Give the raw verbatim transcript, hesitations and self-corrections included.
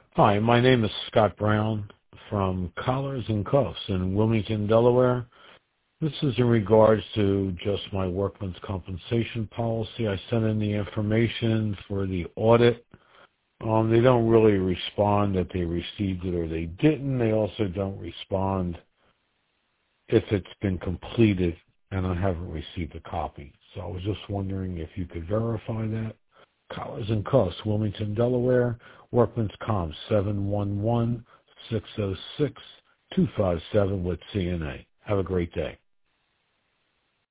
Hi, my name is Scott Brown from Collars and Cuffs in Wilmington, Delaware. This is in regards to just my workman's compensation policy. I sent in the information for the audit. Um, they don't really respond that they received it or they didn't. They also don't respond if it's been completed, and I haven't received a copy. So I was just wondering if you could verify that. Collars and Cuffs, Wilmington, Delaware, Workman's Comp seven one one, six oh six, two five seven with C N A. Have a great day.